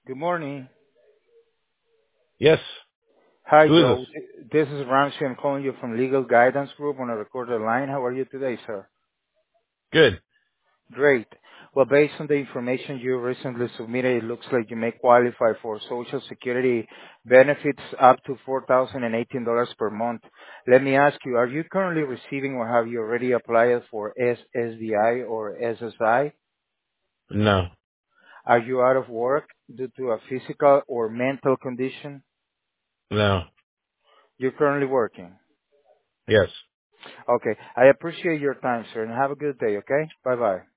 Good morning. Yes. Hi, Who is this? Joe. This is Ramsey. I'm calling you from Legal Guidance Group on a recorded line. How are you today, sir? Good. Great. Well, based on the information you recently submitted, it looks like you may qualify for Social Security benefits up to $4,018 per month. Let me ask you, are you currently receiving or have you already applied for SSDI or SSI? No. Are you out of work due to a physical or mental condition? No. You're currently working. Yes. Okay. I appreciate your time, sir, and have a good day, okay? Bye-bye.